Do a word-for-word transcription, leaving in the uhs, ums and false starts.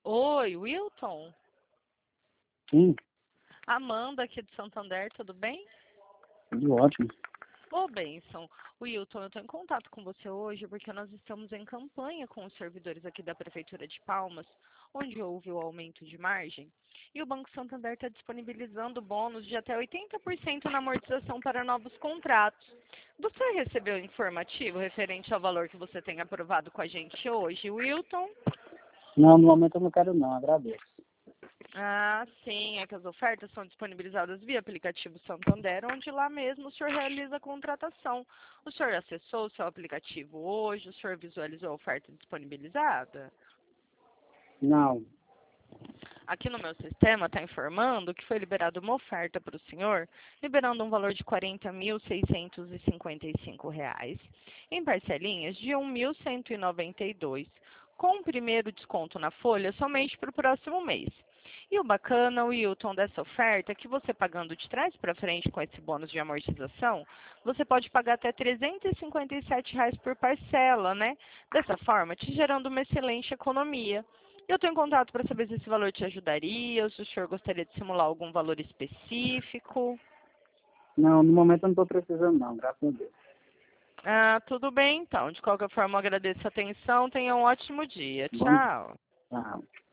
Oi, Wilton? Sim, Amanda aqui do Santander, tudo bem? tudo ótimo. Ô, Benção, Wilton, eu estou em contato com você hoje porque nós estamos em campanha com os servidores aqui da Prefeitura de Palmas, onde houve o aumento de margem, e o Banco Santander está disponibilizando bônus de até oitenta por cento na amortização para novos contratos. Você recebeu o informativo referente ao valor que você tem aprovado com a gente hoje, Wilton? Não, no momento eu não quero não, agradeço. Ah, sim, é que as ofertas são disponibilizadas via aplicativo Santander, onde lá mesmo o senhor realiza a contratação. O senhor acessou o seu aplicativo hoje, o senhor visualizou a oferta disponibilizada? Não, Aqui no meu sistema está informando que foi liberada uma oferta para o senhor, liberando um valor de quarenta mil seiscentos e cinquenta e cinco reais, em parcelinhas de um mil cento e noventa e dois, com o primeiro desconto na folha somente para o próximo mês. E o bacana, Wilton, dessa oferta é que você pagando de trás para frente com esse bônus de amortização, você pode pagar até trezentos e cinquenta e sete reais por parcela, né? Dessa forma, te gerando uma excelente economia. Eu estou em contato para saber se esse valor te ajudaria, ou se o senhor gostaria de simular algum valor específico. não, no momento eu não estou precisando não, graças a Deus. Ah, tudo bem então. De qualquer forma, eu agradeço a atenção. Tenha um ótimo dia. Bom, Tchau. tchau.